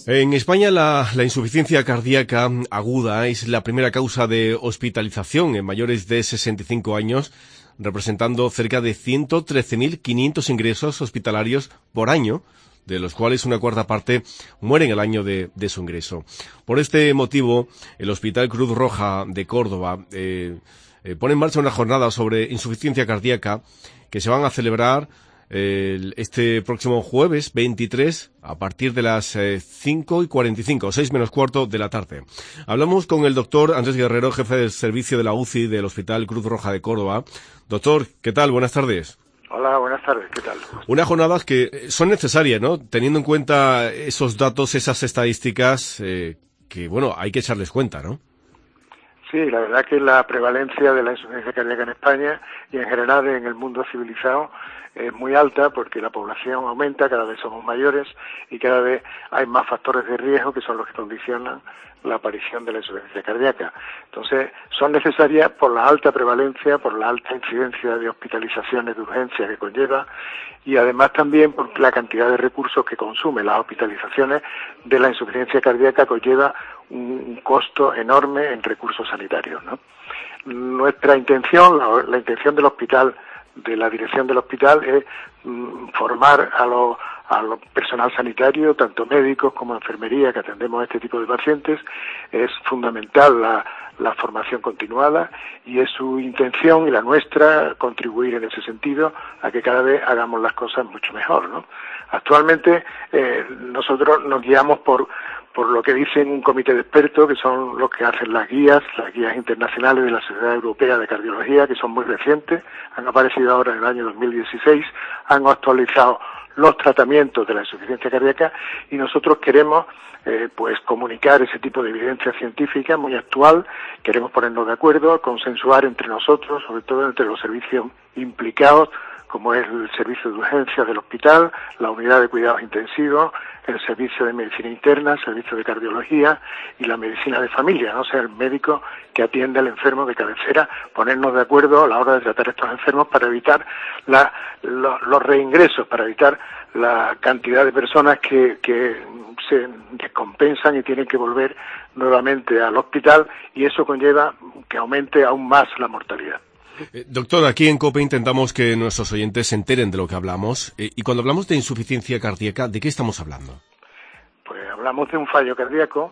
En España la insuficiencia cardíaca aguda es la primera causa de hospitalización en mayores de 65 años, representando cerca de 113.500 ingresos hospitalarios por año, de los cuales una cuarta parte mueren el año de su ingreso. Por este motivo, el Hospital Cruz Roja de Córdoba pone en marcha una jornada sobre insuficiencia cardíaca que se van a celebrar este próximo jueves 23 a partir de las 5:45, 6 menos cuarto de la tarde. Hablamos con el doctor Andrés Guerrero, jefe del servicio de la UCI del Hospital Cruz Roja de Córdoba. Doctor, ¿qué tal? Buenas tardes. Hola, buenas tardes, ¿qué tal? Unas jornadas que son necesarias, ¿no? Teniendo en cuenta esos datos, esas estadísticas, que, bueno, hay que echarles cuenta, ¿no? Sí, la verdad que la prevalencia de la insuficiencia cardíaca en España y en general en el mundo civilizado es muy alta porque la población aumenta, cada vez somos mayores y cada vez hay más factores de riesgo que son los que condicionan la aparición de la insuficiencia cardíaca. Entonces, son necesarias por la alta prevalencia, por la alta incidencia de hospitalizaciones de urgencia que conlleva y además también por la cantidad de recursos que consume. Las hospitalizaciones de la insuficiencia cardíaca conlleva un costo enorme en recursos sanitarios, ¿no? Nuestra intención, la intención del hospital, de la dirección del hospital, es formar a los personal sanitario, tanto médicos como enfermería, que atendemos a este tipo de pacientes. Es fundamental la formación continuada y es su intención y la nuestra contribuir en ese sentido a que cada vez hagamos las cosas mucho mejor, ¿no? Actualmente nosotros nos guiamos por lo que dicen un comité de expertos, que son los que hacen las guías internacionales de la Sociedad Europea de Cardiología, que son muy recientes, han aparecido ahora en el año 2016, han actualizado los tratamientos de la insuficiencia cardíaca y nosotros queremos pues comunicar ese tipo de evidencia científica muy actual, queremos ponernos de acuerdo, consensuar entre nosotros, sobre todo entre los servicios implicados, como es el servicio de urgencias del hospital, la unidad de cuidados intensivos, el servicio de medicina interna, el servicio de cardiología y la medicina de familia, ¿no? O sea, el médico que atiende al enfermo de cabecera, ponernos de acuerdo a la hora de tratar a estos enfermos para evitar los reingresos, para evitar la cantidad de personas que se descompensan y tienen que volver nuevamente al hospital y eso conlleva que aumente aún más la mortalidad. Doctor, aquí en COPE intentamos que nuestros oyentes se enteren de lo que hablamos. Y cuando hablamos de insuficiencia cardíaca, ¿de qué estamos hablando? Pues hablamos de un fallo cardíaco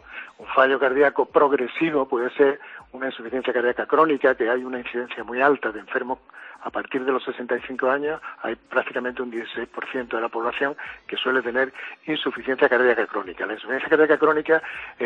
progresivo, puede ser una insuficiencia cardíaca crónica, que hay una incidencia muy alta de enfermos a partir de los 65 años, hay prácticamente un 16% de la población que suele tener insuficiencia cardíaca crónica. La insuficiencia cardíaca crónica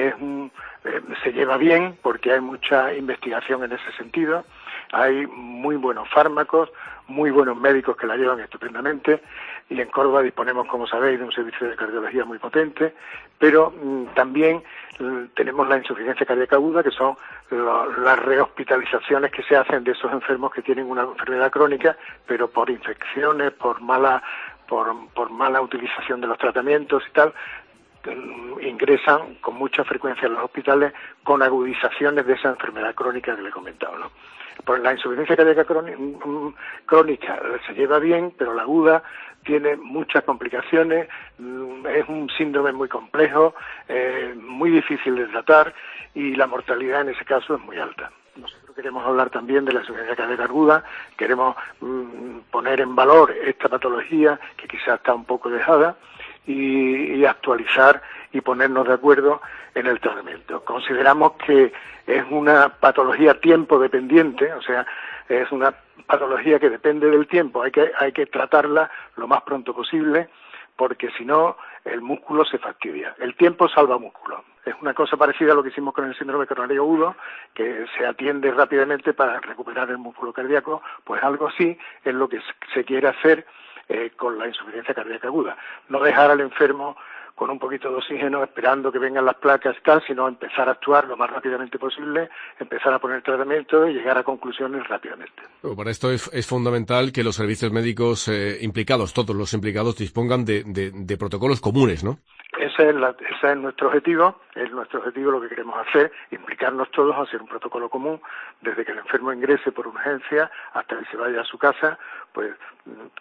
se lleva bien porque hay mucha investigación en ese sentido, hay muy buenos fármacos, muy buenos médicos que la llevan estupendamente y en Córdoba disponemos, como sabéis, de un servicio de cardiología muy potente, pero también tenemos la insuficiencia cardíaca aguda, que son las rehospitalizaciones que se hacen de esos enfermos que tienen una enfermedad crónica, pero por infecciones, por mala utilización de los tratamientos y tal, ingresan con mucha frecuencia en los hospitales con agudizaciones de esa enfermedad crónica que le he comentado, ¿no? Pues la insuficiencia cardíaca crónica se lleva bien, pero la aguda tiene muchas complicaciones, es un síndrome muy complejo, muy difícil de tratar y la mortalidad en ese caso es muy alta. Nosotros queremos hablar también de la insuficiencia cardíaca aguda, queremos poner en valor esta patología que quizás está un poco dejada y actualizar y ponernos de acuerdo en el tratamiento. Consideramos que es una patología tiempo dependiente, o sea, es una patología que depende del tiempo, hay que tratarla lo más pronto posible porque si no el músculo se fastidia. El tiempo salva músculo. Es una cosa parecida a lo que hicimos con el síndrome coronario agudo, que se atiende rápidamente para recuperar el músculo cardíaco, pues algo así es lo que se quiere hacer con la insuficiencia cardíaca aguda. No dejar al enfermo con un poquito de oxígeno esperando que vengan las placas y tal, sino empezar a actuar lo más rápidamente posible, empezar a poner tratamiento y llegar a conclusiones rápidamente. Para esto es fundamental que los servicios médicos implicados, todos los implicados, dispongan de protocolos comunes, ¿no? Ese es nuestro objetivo, lo que queremos hacer, implicarnos todos a hacer un protocolo común, desde que el enfermo ingrese por urgencia hasta que se vaya a su casa, pues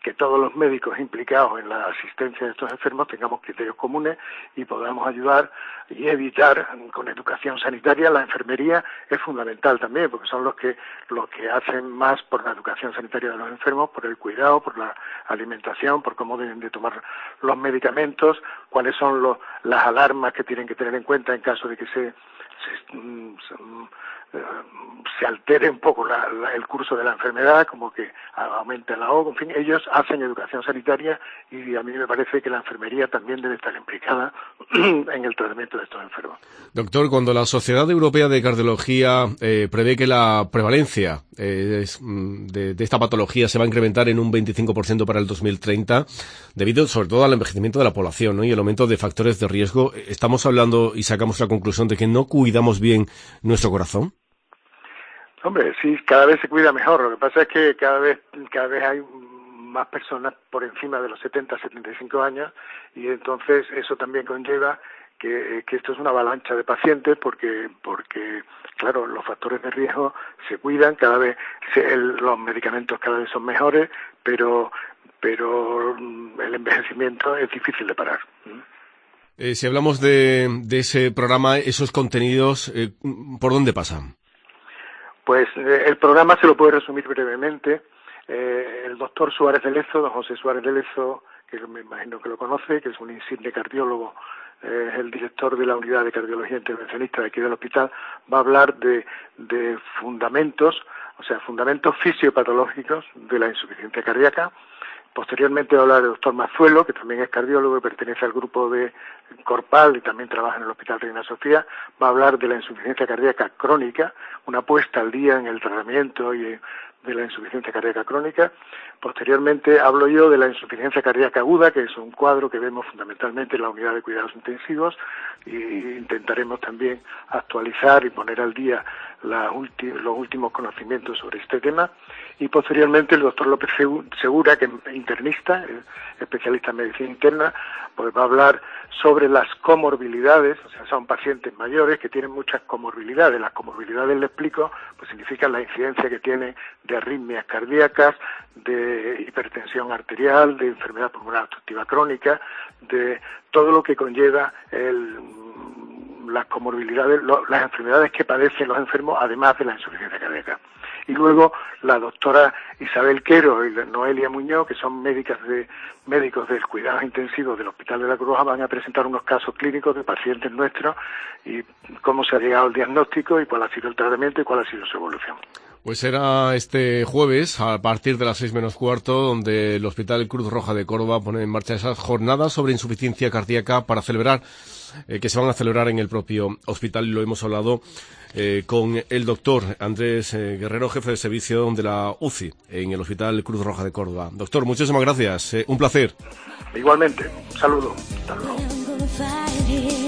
que todos los médicos implicados en la asistencia de estos enfermos tengamos criterios comunes y podamos ayudar y evitar con educación sanitaria. La enfermería es fundamental también, porque son los que hacen más por la educación sanitaria de los enfermos, por el cuidado, por la alimentación, por cómo deben de tomar los medicamentos, cuáles son las alarmas que tienen que tener en cuenta en caso de que se altere un poco el curso de la enfermedad, como que aumente el ahogo. En fin, ellos hacen educación sanitaria y a mí me parece que la enfermería también debe estar implicada en el tratamiento de estos enfermos. Doctor, cuando la Sociedad Europea de Cardiología prevé que la prevalencia de esta patología se va a incrementar en un 25% para el 2030, debido sobre todo al envejecimiento de la población, ¿no?, y el aumento de factores de riesgo, estamos hablando y sacamos la conclusión de que no cuidamos bien nuestro corazón. Hombre, sí, cada vez se cuida mejor. Lo que pasa es que cada vez hay más personas por encima de los 70, 75 años y entonces eso también conlleva que esto es una avalancha de pacientes porque claro, los factores de riesgo se cuidan, cada vez los medicamentos cada vez son mejores, pero el envejecimiento es difícil de parar. Si hablamos de ese programa, esos contenidos, ¿por dónde pasan? Pues el programa se lo puedo resumir brevemente. El doctor Suárez de Lezo, don José Suárez de Lezo, que me imagino que lo conoce, que es un insigne cardiólogo, es el director de la unidad de cardiología intervencionista de aquí del hospital, va a hablar de fundamentos, o sea, fundamentos fisiopatológicos de la insuficiencia cardíaca. Posteriormente va a hablar el doctor Mazuelo, que también es cardiólogo y pertenece al grupo de Corpal y también trabaja en el Hospital Reina Sofía. Va a hablar de la insuficiencia cardíaca crónica, una puesta al día en el tratamiento y de la insuficiencia cardíaca crónica. Posteriormente hablo yo de la insuficiencia cardíaca aguda, que es un cuadro que vemos fundamentalmente en la unidad de cuidados intensivos, y intentaremos también actualizar y poner al día los últimos conocimientos sobre este tema. Y posteriormente el doctor López Segura, que es internista, especialista en medicina interna, pues va a hablar sobre las comorbilidades, o sea, son pacientes mayores que tienen muchas comorbilidades. Las comorbilidades, le explico, pues significan la incidencia que tiene de arritmias cardíacas, de hipertensión arterial, de enfermedad pulmonar obstructiva crónica, de todo lo que conlleva las comorbilidades, las enfermedades que padecen los enfermos, además de la insuficiencia cardíaca. Y luego la doctora Isabel Quero y Noelia Muñoz, que son médicos del cuidado intensivo del Hospital de la Cruz Roja, van a presentar unos casos clínicos de pacientes nuestros y cómo se ha llegado al diagnóstico y cuál ha sido el tratamiento y cuál ha sido su evolución. Pues será este jueves, a partir de las 6:15, donde el Hospital Cruz Roja de Córdoba pone en marcha esas jornadas sobre insuficiencia cardíaca para celebrar, que se van a celebrar en el propio hospital, y lo hemos hablado con el doctor Andrés Guerrero, jefe de servicio de la UCI en el Hospital Cruz Roja de Córdoba. Doctor, muchísimas gracias, un placer. Igualmente, un saludo. Hasta luego.